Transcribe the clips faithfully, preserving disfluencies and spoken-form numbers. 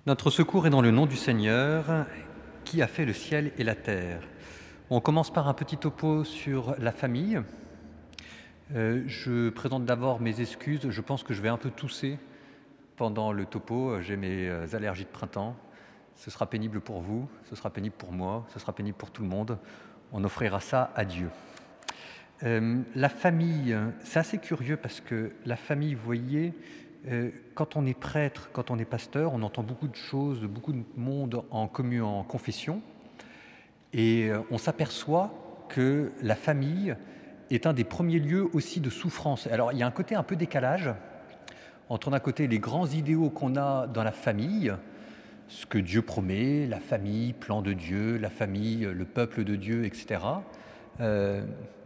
Notre secours est dans le nom du Seigneur, qui a fait le ciel et la terre. On commence par un petit topo sur la famille. Euh, je présente d'abord mes excuses. Je pense que je vais un peu tousser pendant le topo. J'ai mes allergies de printemps. Ce sera pénible pour vous, ce sera pénible pour moi, ce sera pénible pour tout le monde. On offrira ça à Dieu. Euh, la famille, c'est assez curieux parce que la famille, vous voyez, euh, quand on est prêtre, quand on est pasteur, on entend beaucoup de choses, beaucoup de monde en commun, en confession, et euh, on s'aperçoit que la famille est un des premiers lieux aussi de souffrance. Alors il y a un côté un peu décalage entre d'un côté les grands idéaux qu'on a dans la famille, ce que Dieu promet, la famille, plan de Dieu, la famille, le peuple de Dieu, et cetera. Euh,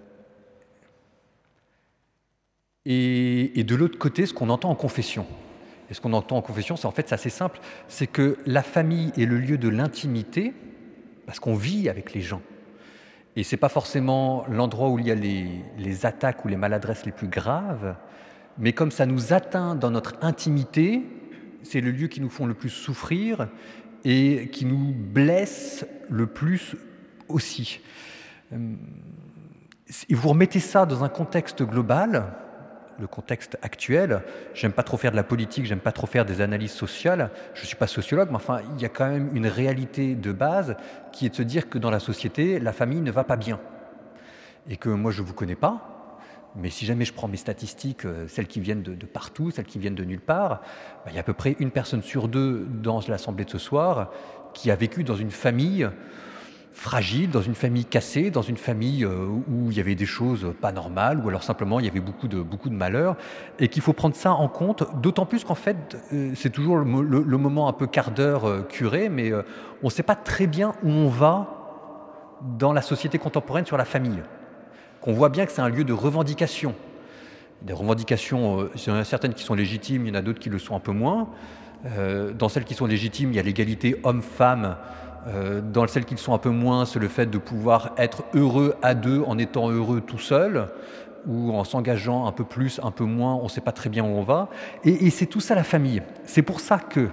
et, et de l'autre côté, ce qu'on entend en confession. Et ce qu'on entend en confession, c'est en fait c'est assez simple, c'est que la famille est le lieu de l'intimité, parce qu'on vit avec les gens. Et ce n'est pas forcément l'endroit où il y a les, les attaques ou les maladresses les plus graves, mais comme ça nous atteint dans notre intimité, c'est le lieu qui nous font le plus souffrir et qui nous blesse le plus aussi. Et vous remettez ça dans un contexte global, le contexte actuel. J'aime pas trop faire de la politique, j'aime pas trop faire des analyses sociales. Je suis pas sociologue, mais enfin, il y a quand même une réalité de base qui est de se dire que dans la société, la famille ne va pas bien. Et que moi, je vous connais pas. Mais si jamais je prends mes statistiques, celles qui viennent de, de partout, celles qui viennent de nulle part, ben, il y a à peu près une personne sur deux dans l'assemblée de ce soir qui a vécu dans une famille fragile, dans une famille cassée, dans une famille où il y avait des choses pas normales, ou alors simplement il y avait beaucoup de, beaucoup de malheurs, et qu'il faut prendre ça en compte, d'autant plus qu'en fait, c'est toujours le, le, le moment un peu quart d'heure curé, mais on ne sait pas très bien où on va dans la société contemporaine sur la famille. On voit bien que c'est un lieu de revendication. Des revendications, euh, il y en a certaines qui sont légitimes, il y en a d'autres qui le sont un peu moins. Euh, dans celles qui sont légitimes, il y a l'égalité homme-femme. Euh, dans celles qui le sont un peu moins, c'est le fait de pouvoir être heureux à deux en étant heureux tout seul, ou en s'engageant un peu plus, un peu moins, on ne sait pas très bien où on va. Et, et c'est tout ça la famille. C'est pour ça que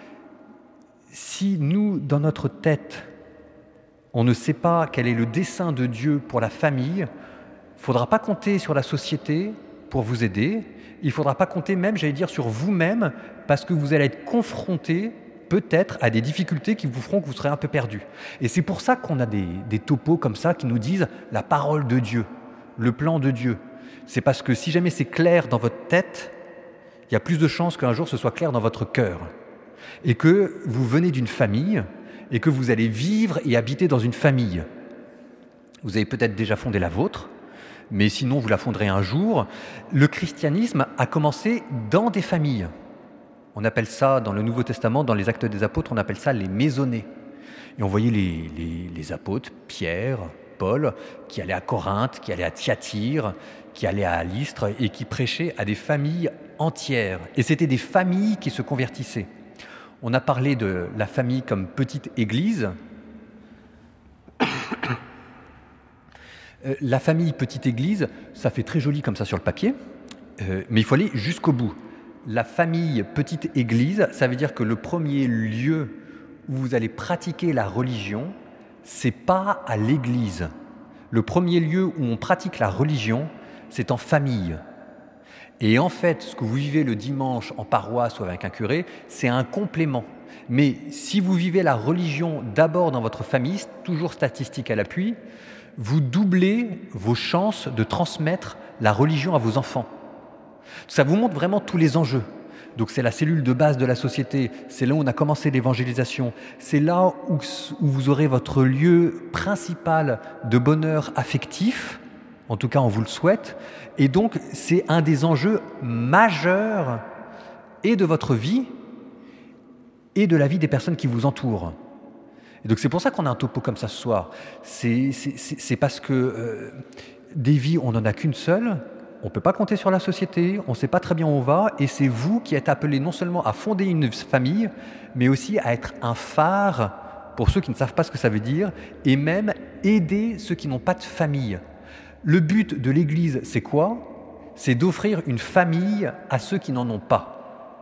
si nous, dans notre tête, on ne sait pas quel est le dessein de Dieu pour la famille, il ne faudra pas compter sur la société pour vous aider. Il ne faudra pas compter même, j'allais dire, sur vous-même, parce que vous allez être confronté peut-être à des difficultés qui vous feront que vous serez un peu perdu. Et c'est pour ça qu'on a des, des topos comme ça qui nous disent la parole de Dieu, le plan de Dieu. C'est parce que si jamais c'est clair dans votre tête, il y a plus de chances qu'un jour ce soit clair dans votre cœur. Et que vous venez d'une famille et que vous allez vivre et habiter dans une famille. Vous avez peut-être déjà fondé la vôtre, mais sinon vous la fonderez un jour. Le christianisme a commencé dans des familles. On appelle ça, dans le Nouveau Testament, dans les Actes des Apôtres, on appelle ça les maisonnées. Et on voyait les, les, les apôtres, Pierre, Paul, qui allaient à Corinthe, qui allaient à Thyatire, qui allaient à Lystre et qui prêchaient à des familles entières. Et c'était des familles qui se convertissaient. On a parlé de la famille comme petite église. La famille petite église, ça fait très joli comme ça sur le papier, euh, mais il faut aller jusqu'au bout. La famille petite église, ça veut dire que le premier lieu où vous allez pratiquer la religion, c'est pas à l'église. Le premier lieu où on pratique la religion, c'est en famille. Et en fait, ce que vous vivez le dimanche en paroisse ou avec un curé, c'est un complément. Mais si vous vivez la religion d'abord dans votre famille, toujours statistique à l'appui, vous doublez vos chances de transmettre la religion à vos enfants. Ça vous montre vraiment tous les enjeux. Donc c'est la cellule de base de la société, c'est là où on a commencé l'évangélisation, c'est là où, où vous aurez votre lieu principal de bonheur affectif, en tout cas on vous le souhaite, et donc c'est un des enjeux majeurs et de votre vie et de la vie des personnes qui vous entourent. Et donc c'est pour ça qu'on a un topo comme ça ce soir. C'est, c'est, c'est parce que euh, des vies, on n'en a qu'une seule, on ne peut pas compter sur la société, on ne sait pas très bien où on va, et c'est vous qui êtes appelés non seulement à fonder une famille, mais aussi à être un phare pour ceux qui ne savent pas ce que ça veut dire, et même aider ceux qui n'ont pas de famille. Le but de l'Église, c'est quoi ? C'est d'offrir une famille à ceux qui n'en ont pas.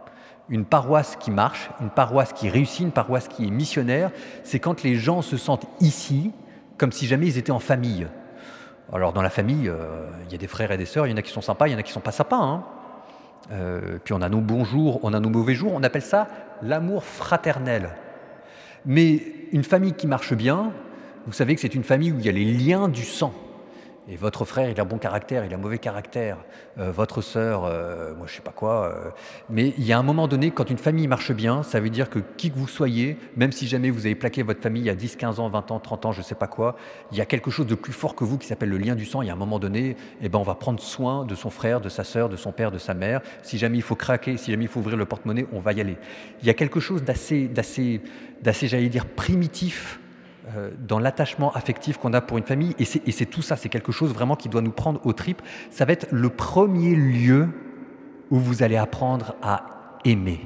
Une paroisse qui marche, une paroisse qui réussit, une paroisse qui est missionnaire, c'est quand les gens se sentent ici comme si jamais ils étaient en famille. Alors dans la famille, euh, il y a des frères et des sœurs, il y en a qui sont sympas, il y en a qui sont pas sympas. Hein. Euh, puis on a nos bons jours, on a nos mauvais jours, on appelle ça l'amour fraternel. Mais une famille qui marche bien, vous savez que c'est une famille où il y a les liens du sang. Et votre frère, il a bon caractère, il a mauvais caractère. Euh, votre sœur, euh, moi je sais pas quoi. Euh, mais il y a un moment donné, quand une famille marche bien, ça veut dire que qui que vous soyez, même si jamais vous avez plaqué votre famille il y a dix, quinze ans, vingt ans, trente ans, je sais pas quoi, il y a quelque chose de plus fort que vous qui s'appelle le lien du sang. Il y a un moment donné, eh ben, on va prendre soin de son frère, de sa sœur, de son père, de sa mère. Si jamais il faut craquer, si jamais il faut ouvrir le porte-monnaie, on va y aller. Il y a quelque chose d'assez, d'assez, d'assez, j'allais dire, primitif dans l'attachement affectif qu'on a pour une famille, et c'est, et c'est tout ça, c'est quelque chose vraiment qui doit nous prendre aux tripes. Ça va être le premier lieu où vous allez apprendre à aimer.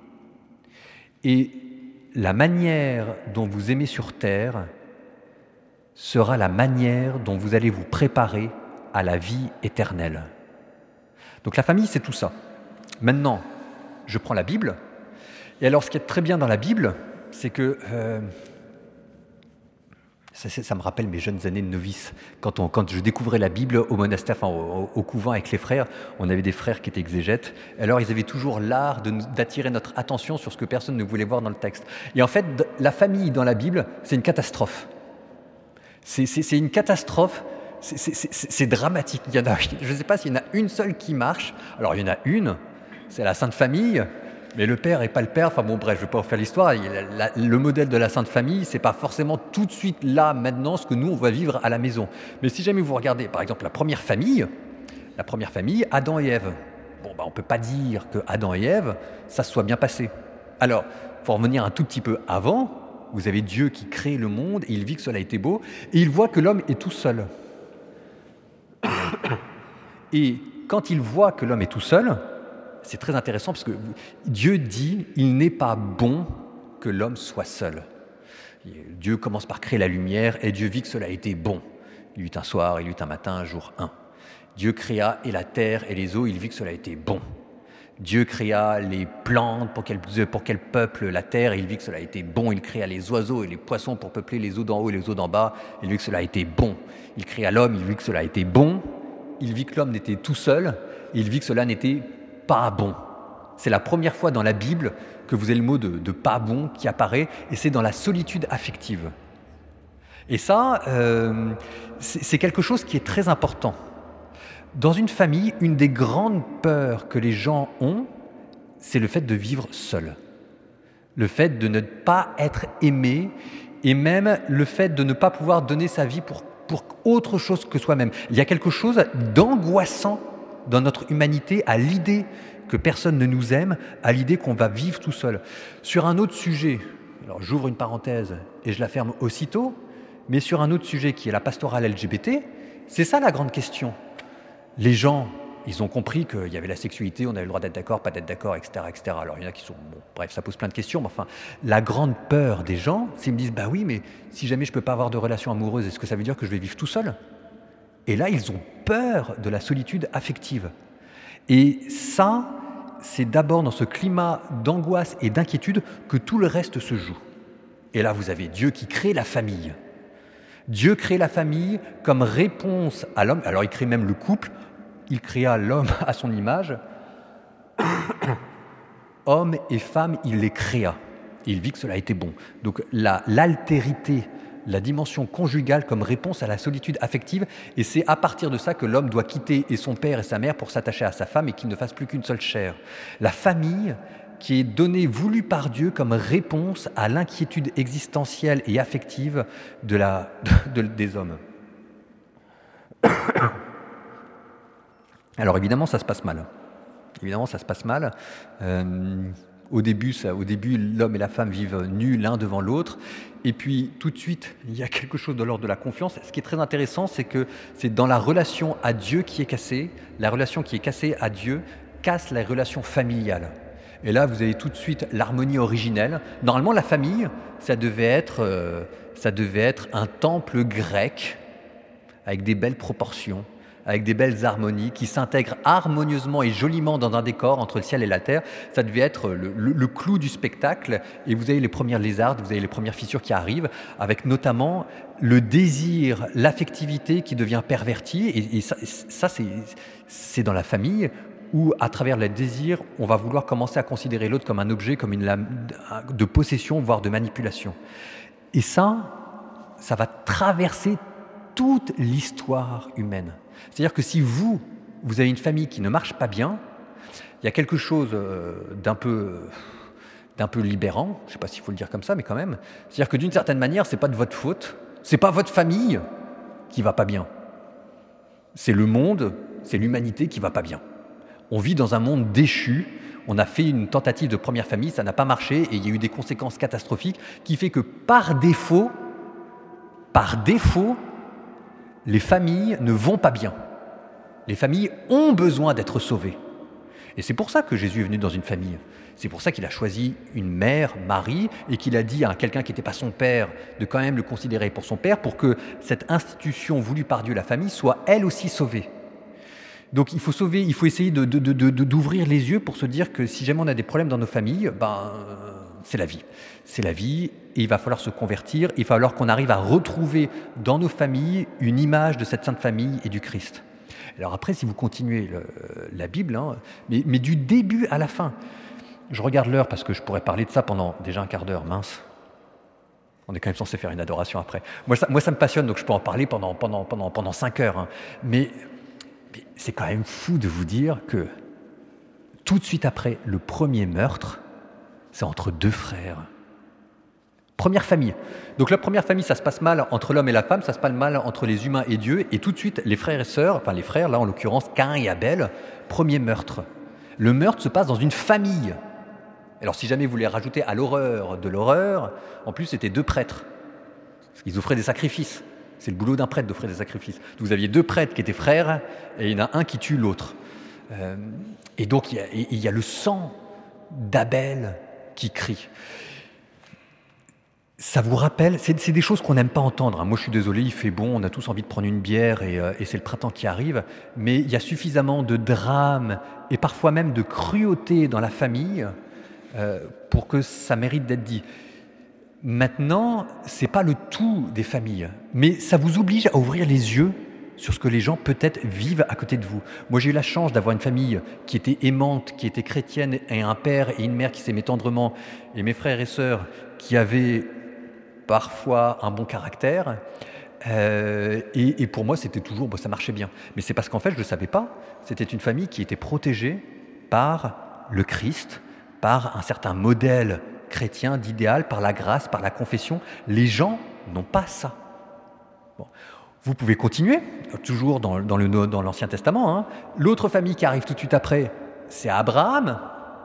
Et la manière dont vous aimez sur Terre sera la manière dont vous allez vous préparer à la vie éternelle. Donc la famille, c'est tout ça. Maintenant, je prends la Bible, et alors ce qui est très bien dans la Bible, c'est que... Euh, Ça, ça me rappelle mes jeunes années de novice. Quand, on, quand je découvrais la Bible au monastère, enfin au, au couvent avec les frères, on avait des frères qui étaient exégètes. Alors ils avaient toujours l'art de, d'attirer notre attention sur ce que personne ne voulait voir dans le texte. Et en fait, la famille dans la Bible, c'est une catastrophe. C'est, c'est, c'est une catastrophe. C'est, c'est, c'est, c'est dramatique. Il y en a, je ne sais pas s'il y en a une seule qui marche. Alors il y en a une, c'est la Sainte Famille. Mais le père n'est pas le père, enfin bon bref, je ne vais pas refaire l'histoire, la, la, le modèle de la Sainte Famille, ce n'est pas forcément tout de suite là, maintenant, ce que nous, on va vivre à la maison. Mais si jamais vous regardez, par exemple, la première famille, la première famille, Adam et Ève, bon, bah, on ne peut pas dire que Adam et Ève, ça se soit bien passé. Alors, il faut revenir un tout petit peu avant, vous avez Dieu qui crée le monde, et il vit que cela était beau, et il voit que l'homme est tout seul. Et quand il voit que l'homme est tout seul, c'est très intéressant parce que Dieu dit « il n'est pas bon que l'homme soit seul ». Dieu commence par créer la lumière et Dieu vit que cela était bon. Il y eut un soir, il y eut un matin, jour un. Dieu créa et la terre et les eaux, il vit que cela était bon. Dieu créa les plantes pour qu'elles, pour qu'elles peuplent la terre et il vit que cela était bon. Il créa les oiseaux et les poissons pour peupler les eaux d'en haut et les eaux d'en bas. Il vit que cela était bon. Il créa l'homme, il vit que cela était bon. Il vit que l'homme n'était tout seul. Il vit que cela n'était pas bon. C'est la première fois dans la Bible que vous avez le mot de, de pas bon qui apparaît, et c'est dans la solitude affective. Et ça, euh, c'est, c'est quelque chose qui est très important. Dans une famille, une des grandes peurs que les gens ont, c'est le fait de vivre seul. Le fait de ne pas être aimé, et même le fait de ne pas pouvoir donner sa vie pour, pour autre chose que soi-même. Il y a quelque chose d'angoissant dans notre humanité à l'idée que personne ne nous aime, à l'idée qu'on va vivre tout seul. Sur un autre sujet, alors j'ouvre une parenthèse et je la ferme aussitôt, mais sur un autre sujet qui est la pastorale L G B T, c'est ça la grande question. Les gens, ils ont compris qu'il y avait la sexualité, on avait le droit d'être d'accord, pas d'être d'accord, et cetera, et cetera. Alors il y en a qui sont, bon, bref, ça pose plein de questions, mais enfin, la grande peur des gens, c'est qu'ils me disent, bah oui, mais si jamais je ne peux pas avoir de relation amoureuse, est-ce que ça veut dire que je vais vivre tout seul ? Et là, ils ont peur de la solitude affective. Et ça, c'est d'abord dans ce climat d'angoisse et d'inquiétude que tout le reste se joue. Et là, vous avez Dieu qui crée la famille. Dieu crée la famille comme réponse à l'homme. Alors, il crée même le couple. Il créa l'homme à son image. Homme et femme, il les créa. Il vit que cela était bon. Donc, la, l'altérité, la dimension conjugale comme réponse à la solitude affective, et c'est à partir de ça que l'homme doit quitter et son père et sa mère pour s'attacher à sa femme et qu'il ne fasse plus qu'une seule chair. La famille qui est donnée, voulue par Dieu comme réponse à l'inquiétude existentielle et affective de la, de, de, des hommes. Alors évidemment, ça se passe mal. Évidemment, ça se passe mal. Euh, Au début, ça, au début, l'homme et la femme vivent nus l'un devant l'autre. Et puis, tout de suite, il y a quelque chose de l'ordre de la confiance. Ce qui est très intéressant, c'est que c'est dans la relation à Dieu qui est cassée. La relation qui est cassée à Dieu casse la relation familiale. Et là, vous avez tout de suite l'harmonie originelle. Normalement, la famille, ça devait être, euh, ça devait être un temple grec avec des belles proportions, avec des belles harmonies, qui s'intègrent harmonieusement et joliment dans un décor entre le ciel et la terre. Ça devait être le, le, le clou du spectacle. Et vous avez les premières lézardes, vous avez les premières fissures qui arrivent, avec notamment le désir, l'affectivité qui devient pervertie. Et, et ça, ça c'est, c'est dans la famille où, à travers le désir, on va vouloir commencer à considérer l'autre comme un objet, comme une lame de possession, voire de manipulation. Et ça, ça va traverser toute l'histoire humaine. C'est-à-dire que si vous, vous avez une famille qui ne marche pas bien, il y a quelque chose d'un peu, d'un peu libérant, je ne sais pas s'il faut le dire comme ça, mais quand même. C'est-à-dire que d'une certaine manière, ce n'est pas de votre faute, ce n'est pas votre famille qui ne va pas bien. C'est le monde, c'est l'humanité qui ne va pas bien. On vit dans un monde déchu, on a fait une tentative de première famille, ça n'a pas marché et il y a eu des conséquences catastrophiques qui fait que par défaut, par défaut, les familles ne vont pas bien. Les familles ont besoin d'être sauvées. Et c'est pour ça que Jésus est venu dans une famille. C'est pour ça qu'il a choisi une mère, Marie, et qu'il a dit à quelqu'un qui n'était pas son père de quand même le considérer pour son père, pour que cette institution voulue par Dieu, la famille, soit elle aussi sauvée. Donc il faut sauver, il faut essayer de, de, de, de, d'ouvrir les yeux pour se dire que si jamais on a des problèmes dans nos familles, ben, c'est la vie. C'est la vie et il va falloir se convertir, il va falloir qu'on arrive à retrouver dans nos familles une image de cette sainte famille et du Christ. Alors après, si vous continuez le, la Bible, hein, mais, mais du début à la fin, je regarde l'heure parce que je pourrais parler de ça pendant déjà un quart d'heure, mince. On est quand même censé faire une adoration après. Moi ça, moi, ça me passionne, donc je peux en parler pendant, pendant, pendant, pendant cinq heures. Hein. Mais Mais c'est quand même fou de vous dire que tout de suite après le premier meurtre, c'est entre deux frères. Première famille. Donc la première famille, ça se passe mal entre l'homme et la femme, ça se passe mal entre les humains et Dieu, et tout de suite les frères et sœurs, enfin les frères, là en l'occurrence Caïn et Abel, premier meurtre. Le meurtre se passe dans une famille. Alors si jamais vous voulez rajouter à l'horreur de l'horreur, en plus c'était deux prêtres, parce qu'ils offraient des sacrifices. C'est le boulot d'un prêtre d'offrir des sacrifices. Vous aviez deux prêtres qui étaient frères, et il y en a un qui tue l'autre. Euh, et donc, il y, a, il y a le sang d'Abel qui crie. Ça vous rappelle, c'est, c'est des choses qu'on n'aime pas entendre. Hein. Moi, je suis désolé, il fait bon, on a tous envie de prendre une bière, et, euh, et c'est le printemps qui arrive. Mais il y a suffisamment de drame, et parfois même de cruauté dans la famille, euh, pour que ça mérite d'être dit. Maintenant, ce n'est pas le tout des familles, mais ça vous oblige à ouvrir les yeux sur ce que les gens peut-être vivent à côté de vous. Moi, j'ai eu la chance d'avoir une famille qui était aimante, qui était chrétienne, et un père et une mère qui s'aimaient tendrement, et mes frères et sœurs qui avaient parfois un bon caractère. Euh, et, et pour moi, c'était toujours, bon, ça marchait bien. Mais c'est parce qu'en fait, je ne le savais pas. C'était une famille qui était protégée par le Christ, par un certain modèle chrétien, d'idéal, par la grâce, par la confession. Les gens n'ont pas ça. Bon. Vous pouvez continuer, toujours dans, dans, le, dans l'Ancien Testament. Hein. L'autre famille qui arrive tout de suite après, c'est Abraham.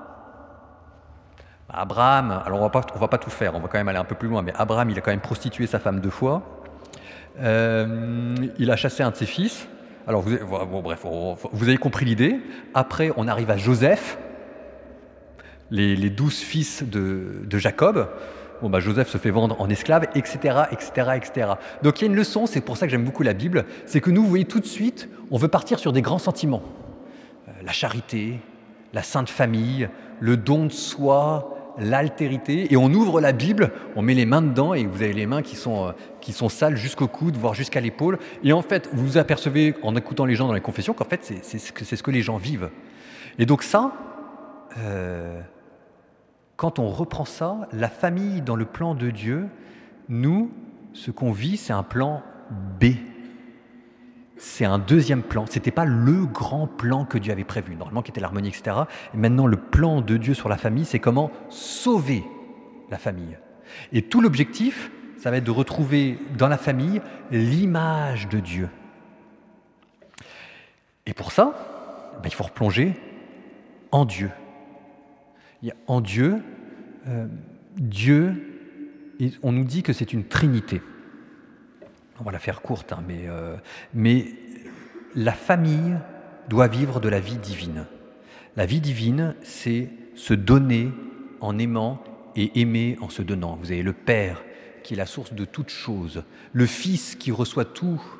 Abraham, alors on va pas, on va pas tout faire, on va quand même aller un peu plus loin, mais Abraham, il a quand même prostitué sa femme deux fois. Euh, il a chassé un de ses fils. Alors, vous, bon, bref, vous avez compris l'idée. Après, on arrive à Joseph, les, les douze fils de, de Jacob. Bon, bah, Joseph se fait vendre en esclave, et cetera, et cetera, et cetera. Donc, il y a une leçon, c'est pour ça que j'aime beaucoup la Bible, c'est que nous, vous voyez, tout de suite, on veut partir sur des grands sentiments. Euh, la charité, la sainte famille, le don de soi, l'altérité, et on ouvre la Bible, on met les mains dedans, et vous avez les mains qui sont, euh, qui sont sales jusqu'au coude, voire jusqu'à l'épaule, et en fait, vous vous apercevez, en écoutant les gens dans les confessions, qu'en fait, c'est, c'est, c'est ce que les gens vivent. Et donc ça, euh, quand on reprend ça, la famille dans le plan de Dieu, nous, ce qu'on vit, c'est un plan B. C'est un deuxième plan. Ce n'était pas le grand plan que Dieu avait prévu, normalement qui était l'harmonie, et cetera. Et maintenant, le plan de Dieu sur la famille, c'est comment sauver la famille. Et tout l'objectif, ça va être de retrouver dans la famille l'image de Dieu. Et pour ça, ben, il faut replonger en Dieu. Il y a en Dieu, euh, Dieu, et on nous dit que c'est une trinité. On va la faire courte, hein, mais, euh, mais la famille doit vivre de la vie divine. La vie divine, c'est se donner en aimant et aimer en se donnant. Vous avez le Père qui est la source de toutes choses, le Fils qui reçoit tout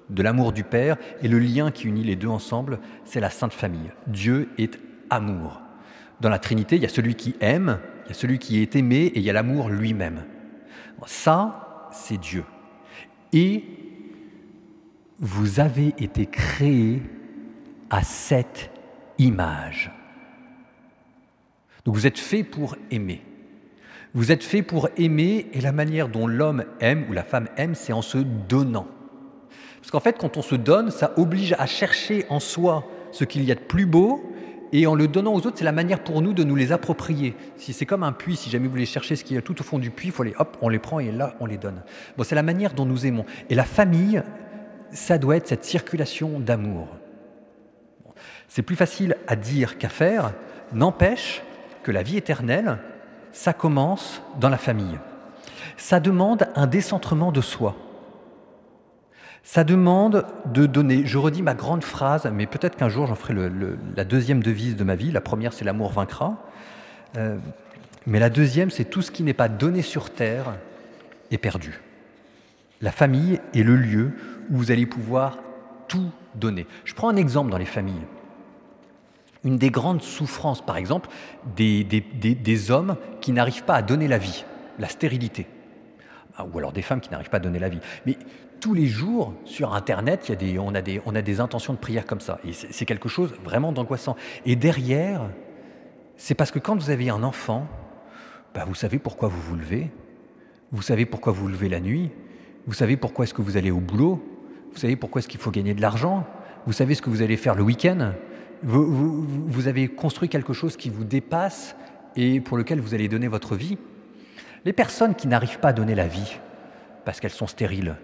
de l'amour du Père, et le lien qui unit les deux ensemble, c'est la Sainte Famille. Dieu est amour. Dans la Trinité, il y a celui qui aime, il y a celui qui est aimé, et il y a l'amour lui-même. Ça, c'est Dieu. Et vous avez été créés à cette image. Donc vous êtes faits pour aimer. Vous êtes faits pour aimer, et la manière dont l'homme aime ou la femme aime, c'est en se donnant. Parce qu'en fait, quand on se donne, ça oblige à chercher en soi ce qu'il y a de plus beau, et en le donnant aux autres, c'est la manière pour nous de nous les approprier. Si c'est comme un puits, si jamais vous voulez chercher ce qu'il y a tout au fond du puits, il faut les, hop, on les prend et là, on les donne. Bon, c'est la manière dont nous aimons. Et la famille, ça doit être cette circulation d'amour. Bon, c'est plus facile à dire qu'à faire, n'empêche que la vie éternelle, ça commence dans la famille. Ça demande un décentrement de soi. Ça demande de donner. Je redis ma grande phrase, mais peut-être qu'un jour j'en ferai le, le, la deuxième devise de ma vie. La première, c'est l'amour vaincra. Euh, mais la deuxième, c'est tout ce qui n'est pas donné sur terre est perdu. La famille est le lieu où vous allez pouvoir tout donner. Je prends un exemple dans les familles. Une des grandes souffrances, par exemple, des, des, des, des hommes qui n'arrivent pas à donner la vie, la stérilité. Ou alors des femmes qui n'arrivent pas à donner la vie. Mais tous les jours, sur Internet, il y a des, on, a des, on a des intentions de prière comme ça. Et c'est, c'est quelque chose vraiment d'angoissant. Et derrière, c'est parce que quand vous avez un enfant, bah vous savez pourquoi vous vous levez, vous savez pourquoi vous vous levez la nuit, vous savez pourquoi est-ce que vous allez au boulot, vous savez pourquoi est-ce qu'il faut gagner de l'argent, vous savez ce que vous allez faire le week-end. Vous, vous, vous avez construit quelque chose qui vous dépasse et pour lequel vous allez donner votre vie. Les personnes qui n'arrivent pas à donner la vie parce qu'elles sont stériles,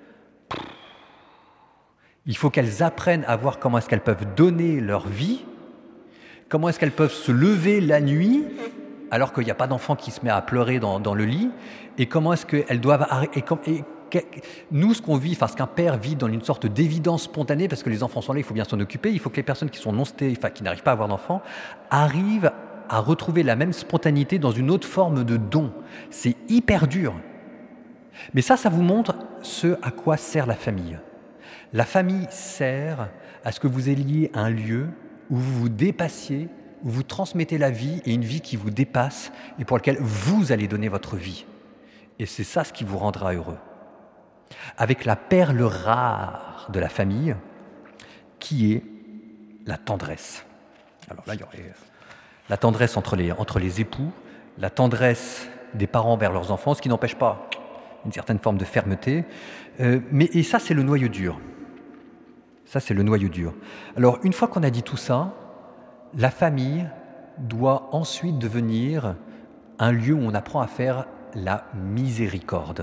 il faut qu'elles apprennent à voir comment est-ce qu'elles peuvent donner leur vie, comment est-ce qu'elles peuvent se lever la nuit alors qu'il n'y a pas d'enfant qui se met à pleurer dans, dans le lit, et comment est-ce qu'elles doivent arrêter. Et, et, nous, ce qu'on vit, enfin ce qu'un père vit dans une sorte d'évidence spontanée, parce que les enfants sont là, il faut bien s'en occuper, il faut que les personnes qui sont non stériles, enfin qui n'arrivent pas à avoir d'enfants, arrivent à retrouver la même spontanéité dans une autre forme de don. C'est hyper dur. Mais ça, ça vous montre ce à quoi sert la famille. La famille sert à ce que vous ayez un lieu où vous vous dépassiez, où vous transmettez la vie, et une vie qui vous dépasse et pour laquelle vous allez donner votre vie. Et c'est ça ce qui vous rendra heureux. Avec la perle rare de la famille, qui est la tendresse. Alors là, il y aurait la tendresse entre les, entre les époux, la tendresse des parents vers leurs enfants, ce qui n'empêche pas une certaine forme de fermeté. Euh, mais, et ça, c'est le noyau dur. Ça, c'est le noyau dur. Alors, une fois qu'on a dit tout ça, la famille doit ensuite devenir un lieu où on apprend à faire la miséricorde.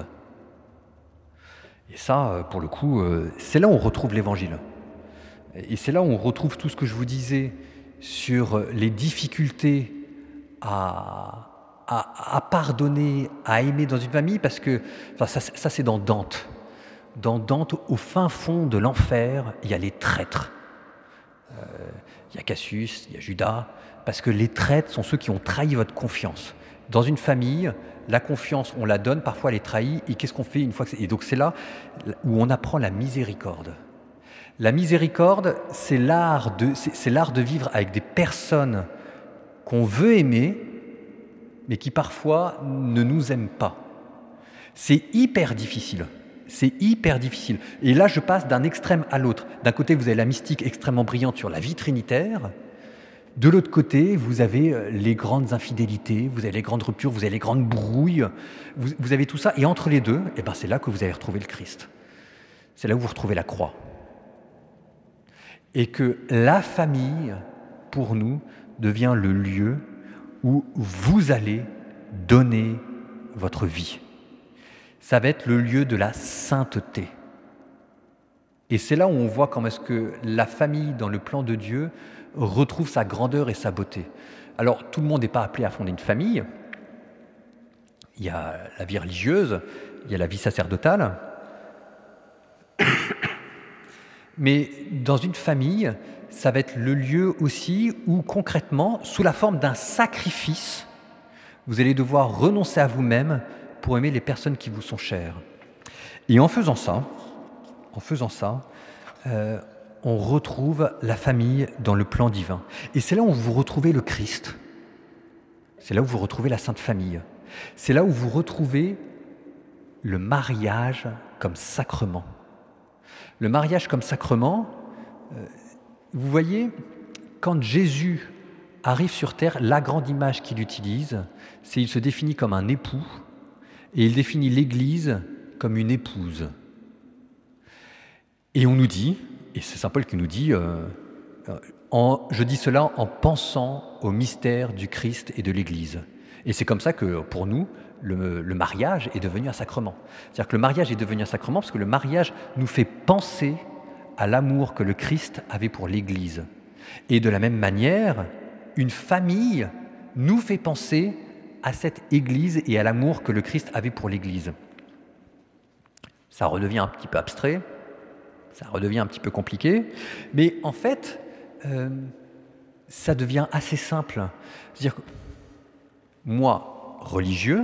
Et ça, pour le coup, c'est là où on retrouve l'Évangile. Et c'est là où on retrouve tout ce que je vous disais sur les difficultés à, à, à pardonner, à aimer dans une famille, parce que enfin, ça, ça, c'est dans Dante. Dans Dante, au fin fond de l'enfer, il y a les traîtres. Euh, il y a Cassius, il y a Judas, parce que les traîtres sont ceux qui ont trahi votre confiance. Dans une famille, la confiance, on la donne, parfois elle est trahie, et qu'est-ce qu'on fait une fois que c'est... Et donc c'est là où on apprend la miséricorde. La miséricorde, c'est l'art de, c'est, c'est l'art de vivre avec des personnes qu'on veut aimer, mais qui parfois ne nous aiment pas. C'est hyper difficile. C'est hyper difficile. Et là, je passe d'un extrême à l'autre. D'un côté, vous avez la mystique extrêmement brillante sur la vie trinitaire. De l'autre côté, vous avez les grandes infidélités, vous avez les grandes ruptures, vous avez les grandes brouilles. Vous, vous avez tout ça. Et entre les deux, eh ben, c'est là que vous allez retrouver le Christ. C'est là où vous retrouvez la croix. Et que la famille, pour nous, devient le lieu où vous allez donner votre vie. Ça va être le lieu de la sainteté. Et c'est là où on voit comment est-ce que la famille, dans le plan de Dieu, retrouve sa grandeur et sa beauté. Alors, tout le monde n'est pas appelé à fonder une famille. Il y a la vie religieuse, il y a la vie sacerdotale. Mais dans une famille, ça va être le lieu aussi où, concrètement, sous la forme d'un sacrifice, vous allez devoir renoncer à vous-même pour aimer les personnes qui vous sont chères. Et en faisant ça, en faisant ça, euh, on retrouve la famille dans le plan divin. Et c'est là où vous retrouvez le Christ. C'est là où vous retrouvez la Sainte Famille. C'est là où vous retrouvez le mariage comme sacrement. Le mariage comme sacrement, euh, vous voyez, quand Jésus arrive sur terre, la grande image qu'il utilise, c'est qu'il se définit comme un époux et il définit l'Église comme une épouse. Et on nous dit, et c'est saint Paul qui nous dit, euh, en, je dis cela en pensant au mystère du Christ et de l'Église. Et c'est comme ça que, pour nous, le, le mariage est devenu un sacrement. C'est-à-dire que le mariage est devenu un sacrement parce que le mariage nous fait penser à l'amour que le Christ avait pour l'Église. Et de la même manière, une famille nous fait penser à cette Église et à l'amour que le Christ avait pour l'Église. Ça redevient un petit peu abstrait, ça redevient un petit peu compliqué, mais en fait, euh, ça devient assez simple. C'est-à-dire que moi, religieux,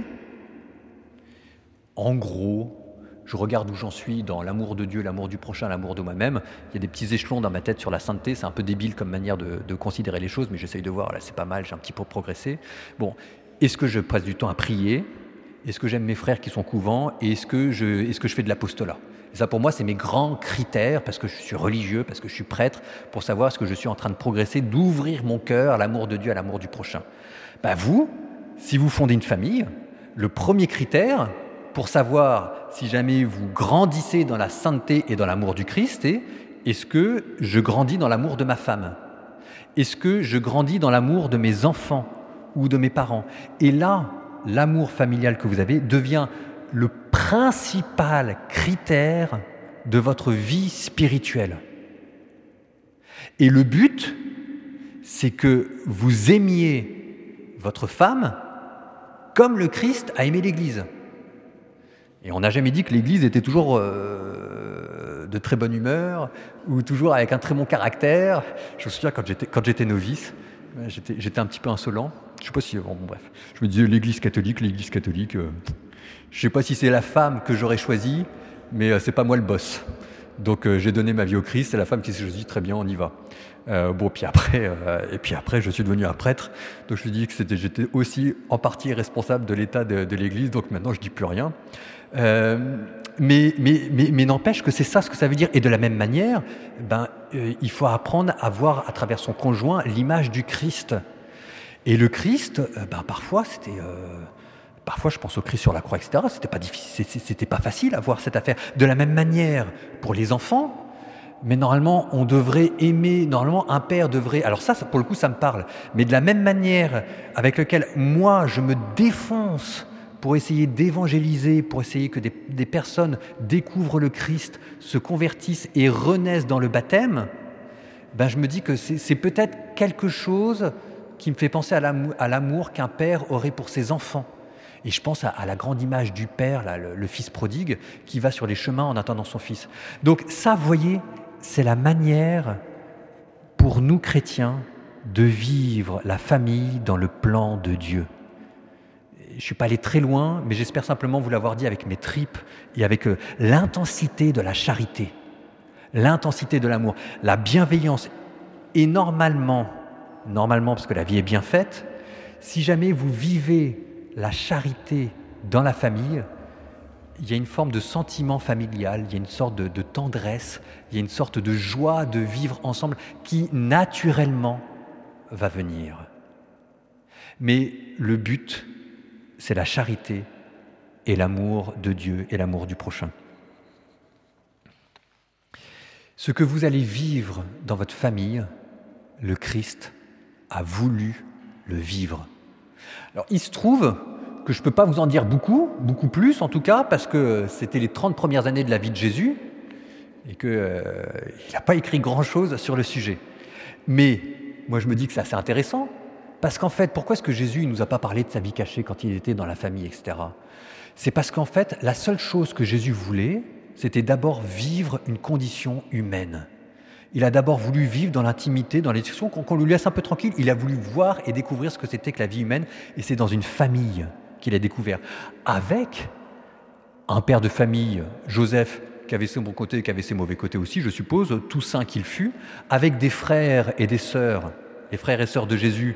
en gros, je regarde où j'en suis dans l'amour de Dieu, l'amour du prochain, l'amour de moi-même. Il y a des petits échelons dans ma tête sur la sainteté, c'est un peu débile comme manière de, de considérer les choses, mais j'essaye de voir, là c'est pas mal, j'ai un petit peu progressé. Bon, est-ce que je passe du temps à prier ? Est-ce que j'aime mes frères qui sont couvents ? Et est-ce que je, est-ce que je fais de l'apostolat ? Et ça pour moi c'est mes grands critères, parce que je suis religieux, parce que je suis prêtre, pour savoir est-ce que je suis en train de progresser, d'ouvrir mon cœur à l'amour de Dieu, à l'amour du prochain. Ben vous, si vous fondez une famille, le premier critère pour savoir si jamais vous grandissez dans la sainteté et dans l'amour du Christ est est-ce que je grandis dans l'amour de ma femme ? Est-ce que je grandis dans l'amour de mes enfants ou de mes parents ? Et là, l'amour familial que vous avez devient le principal critère de votre vie spirituelle. Et le but, c'est que vous aimiez votre femme comme le Christ a aimé l'Église. Et on n'a jamais dit que l'Église était toujours euh, de très bonne humeur ou toujours avec un très bon caractère. Je me souviens quand j'étais, quand j'étais novice, j'étais, j'étais un petit peu insolent. Je ne sais pas si... Bon, bref. Je me disais l'Église catholique, l'Église catholique... Euh, je ne sais pas si c'est la femme que j'aurais choisie, mais euh, ce n'est pas moi le boss. Donc euh, j'ai donné ma vie au Christ, c'est la femme qui s'est choisie, très bien, on y va. Euh, bon, puis après, euh, et puis après, je suis devenu un prêtre, donc je me dis que c'était, j'étais aussi en partie responsable de l'état de, de l'Église, donc maintenant je ne dis plus rien. Euh, mais, mais, mais, mais n'empêche que c'est ça ce que ça veut dire. Et de la même manière, ben, euh, il faut apprendre à voir à travers son conjoint l'image du Christ. Et le Christ, euh, ben, parfois, c'était... Euh, Parfois, je pense au Christ sur la croix, et cetera. C'était pas difficile, c'était pas facile à voir cette affaire. De la même manière, pour les enfants, mais normalement, on devrait aimer, normalement, un père devrait, alors ça, pour le coup, ça me parle, mais de la même manière avec laquelle moi, je me défonce pour essayer d'évangéliser, pour essayer que des, des personnes découvrent le Christ, se convertissent et renaissent dans le baptême, ben, je me dis que c'est, c'est peut-être quelque chose qui me fait penser à l'amour, à l'amour qu'un père aurait pour ses enfants. Et je pense à, à la grande image du père, là, le, le fils prodigue, qui va sur les chemins en attendant son fils. Donc ça, vous voyez, c'est la manière pour nous chrétiens de vivre la famille dans le plan de Dieu. Je ne suis pas allé très loin, mais j'espère simplement vous l'avoir dit avec mes tripes et avec euh, l'intensité de la charité, l'intensité de l'amour, la bienveillance. Et normalement, normalement, parce que la vie est bien faite, si jamais vous vivez la charité dans la famille, il y a une forme de sentiment familial, il y a une sorte de, de tendresse, il y a une sorte de joie de vivre ensemble qui naturellement va venir. Mais le but, c'est la charité et l'amour de Dieu et l'amour du prochain. Ce que vous allez vivre dans votre famille, le Christ a voulu le vivre. Alors, il se trouve que je ne peux pas vous en dire beaucoup, beaucoup plus en tout cas, parce que c'était les trente premières années de la vie de Jésus et qu'il euh, n'a pas écrit grand-chose sur le sujet. Mais moi, je me dis que c'est assez intéressant, parce qu'en fait, pourquoi est-ce que Jésus ne nous a pas parlé de sa vie cachée quand il était dans la famille, et cetera. C'est parce qu'en fait, la seule chose que Jésus voulait, c'était d'abord vivre une condition humaine. Il a d'abord voulu vivre dans l'intimité, dans les discussions, qu'on, qu'on lui laisse un peu tranquille. Il a voulu voir et découvrir ce que c'était que la vie humaine. Et c'est dans une famille qu'il a découvert. Avec un père de famille, Joseph, qui avait ses bons côtés et qui avait ses mauvais côtés aussi, je suppose, tout saint qu'il fut, avec des frères et des sœurs, les frères et sœurs de Jésus.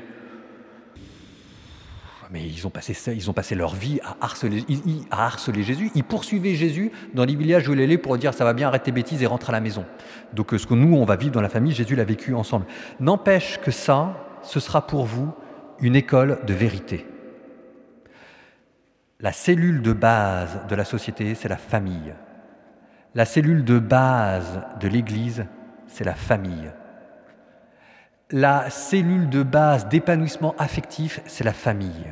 Mais ils ont passé, ça, ils ont passé leur vie à harceler, à harceler Jésus. Ils poursuivaient Jésus dans les villages où il allait pour dire « ça va bien, arrête tes bêtises et rentre à la maison ». Donc ce que nous, on va vivre dans la famille, Jésus l'a vécu ensemble. N'empêche que ça, ce sera pour vous une école de vérité. La cellule de base de la société, c'est la famille. La cellule de base de l'Église, c'est la famille. La cellule de base d'épanouissement affectif, c'est la famille.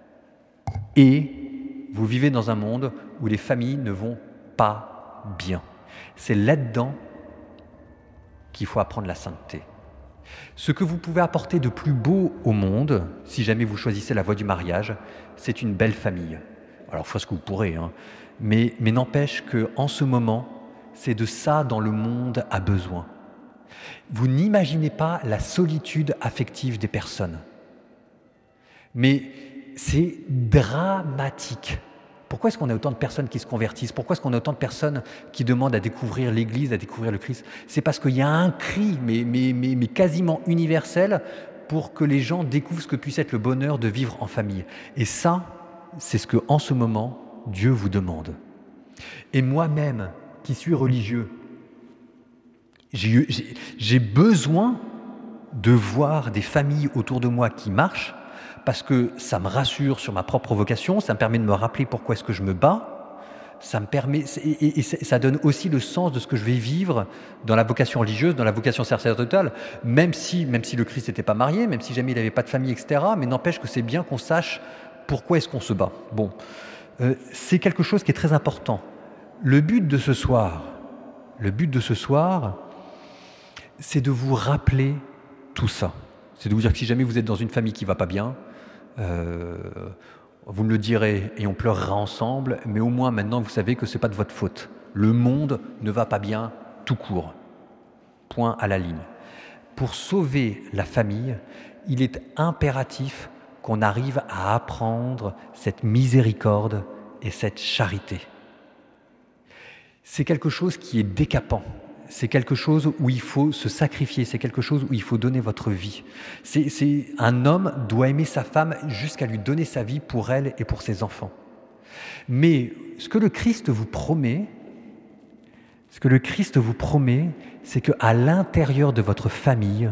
Et vous vivez dans un monde où les familles ne vont pas bien. C'est là-dedans qu'il faut apprendre la sainteté. Ce que vous pouvez apporter de plus beau au monde, si jamais vous choisissez la voie du mariage, c'est une belle famille. Alors, faites ce que vous pourrez, hein. mais, mais n'empêche qu'en ce moment, c'est de ça dont le monde a besoin. Vous n'imaginez pas la solitude affective des personnes. Mais c'est dramatique. Pourquoi est-ce qu'on a autant de personnes qui se convertissent? Pourquoi est-ce qu'on a autant de personnes qui demandent à découvrir l'Église, à découvrir le Christ? C'est parce qu'il y a un cri, mais, mais, mais, mais quasiment universel, pour que les gens découvrent ce que puisse être le bonheur de vivre en famille. Et ça, c'est ce que, en ce moment, Dieu vous demande. Et moi-même, qui suis religieux, J'ai, j'ai, j'ai besoin de voir des familles autour de moi qui marchent parce que ça me rassure sur ma propre vocation, ça me permet de me rappeler pourquoi est-ce que je me bats, ça me permet et, et, et ça donne aussi le sens de ce que je vais vivre dans la vocation religieuse, dans la vocation sacerdotale, même si, même si le Christ n'était pas marié, même si jamais il n'avait pas de famille, et cetera. Mais n'empêche que c'est bien qu'on sache pourquoi est-ce qu'on se bat. Bon, euh, c'est quelque chose qui est très important. Le but de ce soir, le but de ce soir, c'est de vous rappeler tout ça. C'est de vous dire que si jamais vous êtes dans une famille qui ne va pas bien, euh, vous me le direz et on pleurera ensemble, mais au moins maintenant vous savez que ce n'est pas de votre faute. Le monde ne va pas bien tout court. Point à la ligne. Pour sauver la famille, il est impératif qu'on arrive à apprendre cette miséricorde et cette charité. C'est quelque chose qui est décapant. C'est quelque chose où il faut se sacrifier, c'est quelque chose où il faut donner votre vie. C'est, c'est, un homme doit aimer sa femme jusqu'à lui donner sa vie pour elle et pour ses enfants. Mais ce que le Christ vous promet, ce que le Christ vous promet, c'est qu'à l'intérieur de votre famille,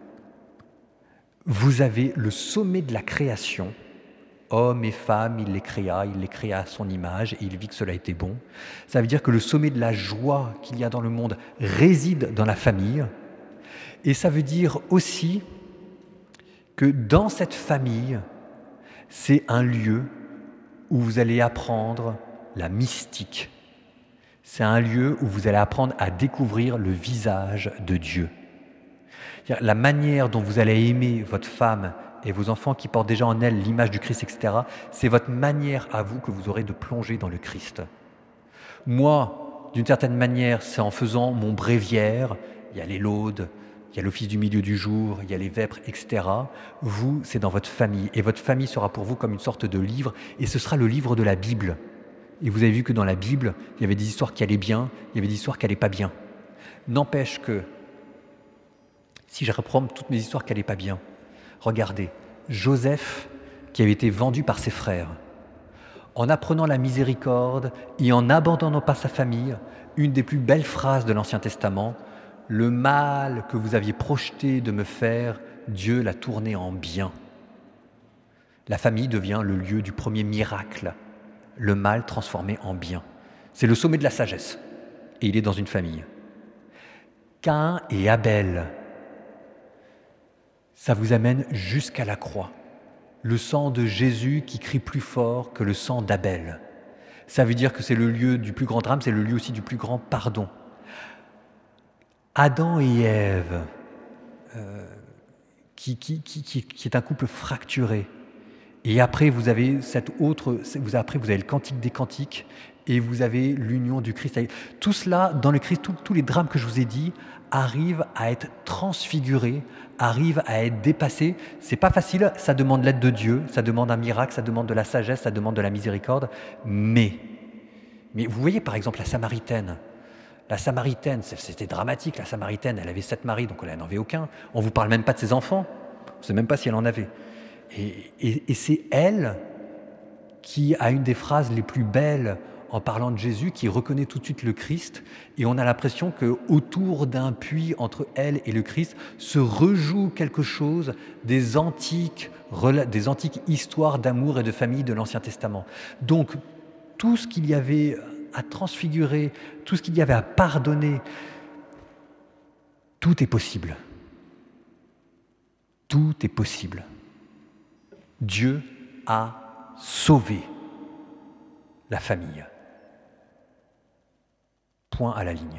vous avez le sommet de la création. Hommes et femmes, il les créa, il les créa à son image et il vit que cela était bon. Ça veut dire que le sommet de la joie qu'il y a dans le monde réside dans la famille. Et ça veut dire aussi que dans cette famille, c'est un lieu où vous allez apprendre la mystique. C'est un lieu où vous allez apprendre à découvrir le visage de Dieu. La manière dont vous allez aimer votre femme et vos enfants qui portent déjà en elles l'image du Christ, et cetera, c'est votre manière à vous que vous aurez de plonger dans le Christ. Moi, d'une certaine manière, c'est en faisant mon bréviaire, il y a les laudes, il y a l'office du milieu du jour, il y a les vêpres, et cetera. Vous, c'est dans votre famille. Et votre famille sera pour vous comme une sorte de livre, et ce sera le livre de la Bible. Et vous avez vu que dans la Bible, il y avait des histoires qui allaient bien, il y avait des histoires qui n'allaient pas bien. N'empêche que, si je reprends toutes mes histoires qui n'allaient pas bien, regardez, Joseph qui avait été vendu par ses frères, en apprenant la miséricorde et en n'abandonnant pas sa famille, une des plus belles phrases de l'Ancien Testament, « Le mal que vous aviez projeté de me faire, Dieu l'a tourné en bien. » La famille devient le lieu du premier miracle, le mal transformé en bien. C'est le sommet de la sagesse, et il est dans une famille. Caïn et Abel, ça vous amène jusqu'à la croix. Le sang de Jésus qui crie plus fort que le sang d'Abel. Ça veut dire que c'est le lieu du plus grand drame, c'est le lieu aussi du plus grand pardon. Adam et Ève, euh, qui, qui, qui, qui, qui est un couple fracturé. Et après, vous avez cette autre, vous, après, vous avez le cantique des cantiques et vous avez l'union du Christ. Tout cela, dans le Christ, tous les drames que je vous ai dit, arrivent à être transfigurés, arrivent à être dépassés. C'est pas facile, ça demande l'aide de Dieu, ça demande un miracle, ça demande de la sagesse, ça demande de la miséricorde. Mais, mais vous voyez par exemple la Samaritaine, La Samaritaine, c'était dramatique. La Samaritaine, elle avait sept maris, donc elle n'en avait aucun. On ne vous parle même pas de ses enfants. On ne sait même pas si elle en avait. Et, et, et c'est elle qui a une des phrases les plus belles en parlant de Jésus, qui reconnaît tout de suite le Christ. Et on a l'impression qu'autour d'un puits entre elle et le Christ se rejoue quelque chose des antiques, des antiques histoires d'amour et de famille de l'Ancien Testament. Donc, tout ce qu'il y avait à transfigurer, tout ce qu'il y avait à pardonner, tout est possible. Tout est possible. Dieu a sauvé la famille. Point à la ligne.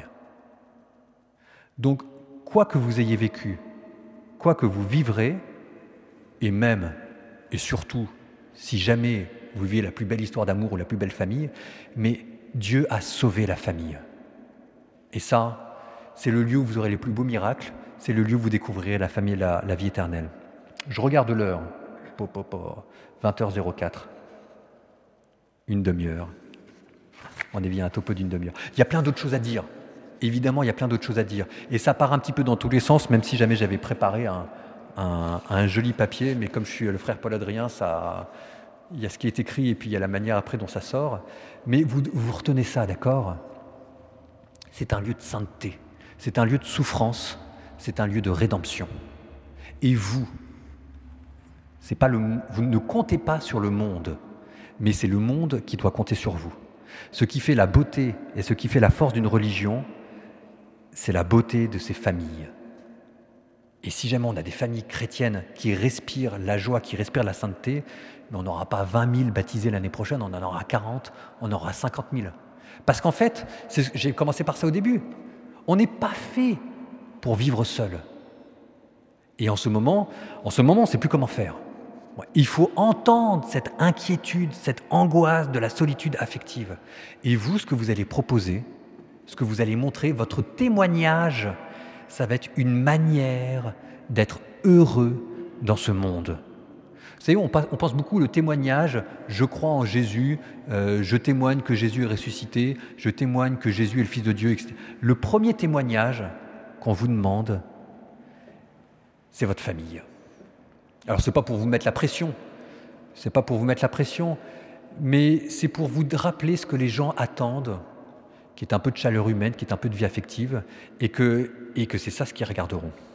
Donc, quoi que vous ayez vécu, quoi que vous vivrez, et même, et surtout, si jamais vous vivez la plus belle histoire d'amour ou la plus belle famille, mais Dieu a sauvé la famille. Et ça, c'est le lieu où vous aurez les plus beaux miracles, c'est le lieu où vous découvrirez la famille et la, la vie éternelle. Je regarde l'heure, vingt heures zéro quatre, une demi-heure. On est bien un topo d'une demi-heure. Il y a plein d'autres choses à dire. Évidemment, il y a plein d'autres choses à dire. Et ça part un petit peu dans tous les sens, même si jamais j'avais préparé un, un, un joli papier, mais comme je suis le frère Paul-Adrien, ça, il y a ce qui est écrit et puis il y a la manière après dont ça sort. Mais vous, vous retenez ça, d'accord ? C'est un lieu de sainteté, c'est un lieu de souffrance, c'est un lieu de rédemption. Et vous, c'est pas le, vous ne comptez pas sur le monde, mais c'est le monde qui doit compter sur vous. Ce qui fait la beauté et ce qui fait la force d'une religion, c'est la beauté de ses familles. Et si jamais on a des familles chrétiennes qui respirent la joie, qui respirent la sainteté, mais on n'aura pas vingt mille baptisés l'année prochaine, on en aura quarante, on aura cinquante mille. Parce qu'en fait, c'est, j'ai commencé par ça au début, on n'est pas fait pour vivre seul. Et en ce moment, en ce moment, on ne sait plus comment faire. Il faut entendre cette inquiétude, cette angoisse de la solitude affective. Et vous, ce que vous allez proposer, ce que vous allez montrer, votre témoignage, ça va être une manière d'être heureux dans ce monde. Vous savez, on pense beaucoup le témoignage, je crois en Jésus, euh, je témoigne que Jésus est ressuscité, je témoigne que Jésus est le Fils de Dieu, et cetera. Le premier témoignage qu'on vous demande, c'est votre famille. Alors, ce n'est pas pour vous mettre la pression, ce n'est pas pour vous mettre la pression, mais c'est pour vous rappeler ce que les gens attendent, qui est un peu de chaleur humaine, qui est un peu de vie affective, et que, et que c'est ça ce qu'ils regarderont.